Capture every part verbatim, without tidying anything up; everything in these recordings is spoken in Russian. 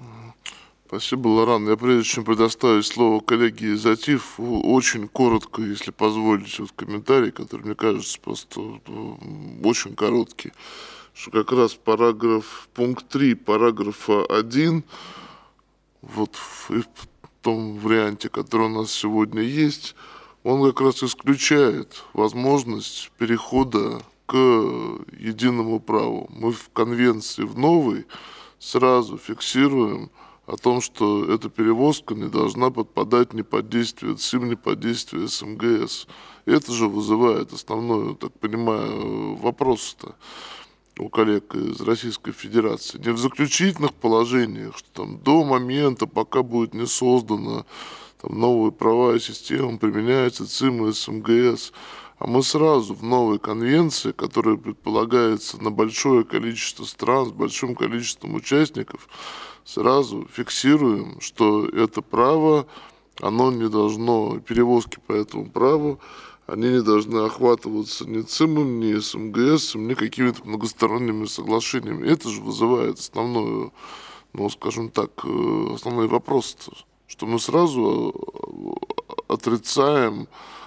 Спасибо, Лоран. Я прежде чем предоставить слово коллеге из АТИФ, о- очень коротко, если позволите, вот комментарий, который, мне кажется, просто м, очень короткий. Что как раз параграф, пункт три параграфа один, вот в, и в том варианте, который у нас сегодня есть, он как раз исключает возможность перехода к единому праву. Мы в конвенции, в новой, сразу фиксируем о том, что эта перевозка не должна подпадать ни под действие ЦИМ, ни под действие СМГС. Это же вызывает основной, так понимаю, вопрос-то у коллег из Российской Федерации. Не в заключительных положениях, что там до момента, пока будет не создана там новые права и система, применяется ЦИМ и СМГС, а мы сразу в новой конвенции, которая предполагается на большое количество стран с большим количеством участников, сразу фиксируем, что это право, оно не должно, перевозки по этому праву, они не должны охватываться ни ЦИМом, ни СМГС, ни какими-то многосторонними соглашениями. Это же вызывает основную, ну, скажем так, э, основной вопрос, что мы сразу э, отрицаем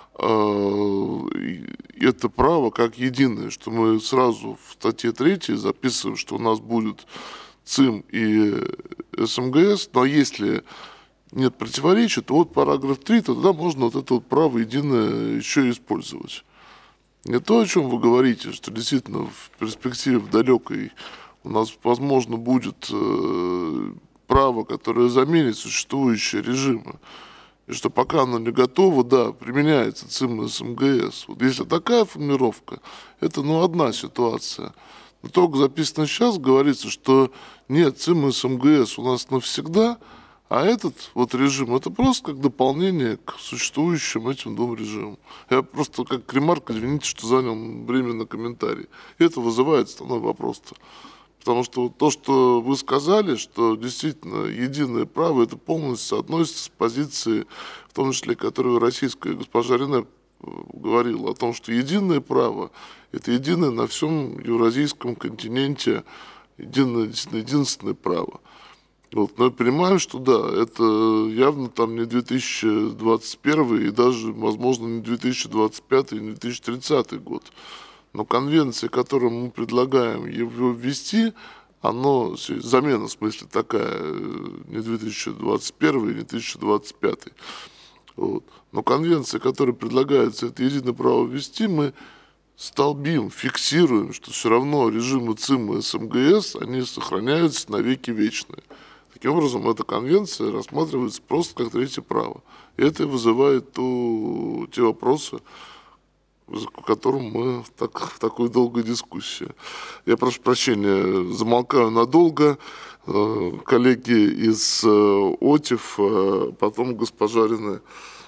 э, это право как единое, что мы сразу в статье третьей записываем, что у нас будет ЦИМ и СМГС, но если нет противоречия, то вот параграф три, то тогда можно вот это вот право единое еще и использовать. Не то, о чем вы говорите, что действительно в перспективе в далекой у нас, возможно, будет э, право, которое заменит существующие режимы. И что пока оно не готово, да, применяется ЦИМ и СМГС. Вот если такая формулировка, это, ну, одна ситуация. Но только записано сейчас, говорится, что нет, ЦИМ и СМГС у нас навсегда, а этот вот режим, это просто как дополнение к существующим этим двум режимам. Я просто как ремарк, извините, что занял время на комментарий. И это вызывает основной вопрос-то. Потому что вот то, что вы сказали, что действительно единое право, это полностью соотносится с позицией, в том числе, которую российская госпожа Рене э, говорила, о том, что единое право– это единое на всем евразийском континенте, единое, действительно, единственное право. Вот, но я понимаю, что да, это явно там не две тысячи двадцать первый и даже, возможно, не две тысячи двадцать пятый, не две тысячи тридцатый год. Но конвенция, которую мы предлагаем его ввести, оно, замена в смысле такая, э, не две тысячи двадцать первый, не две тысячи двадцать пятый. Вот. Но конвенция, которая предлагается это единое право ввести, мы столбим, фиксируем, что все равно режимы ЦИМ и СМГС, они сохраняются на веки вечные. Таким образом, эта конвенция рассматривается просто как третье право. И это вызывает ту, те вопросы, по которым мы так, в такой долгой дискуссии. Я прошу прощения, замолкаю надолго. Э, Коллеги из э, ОТИФ, э, потом госпожа Рене.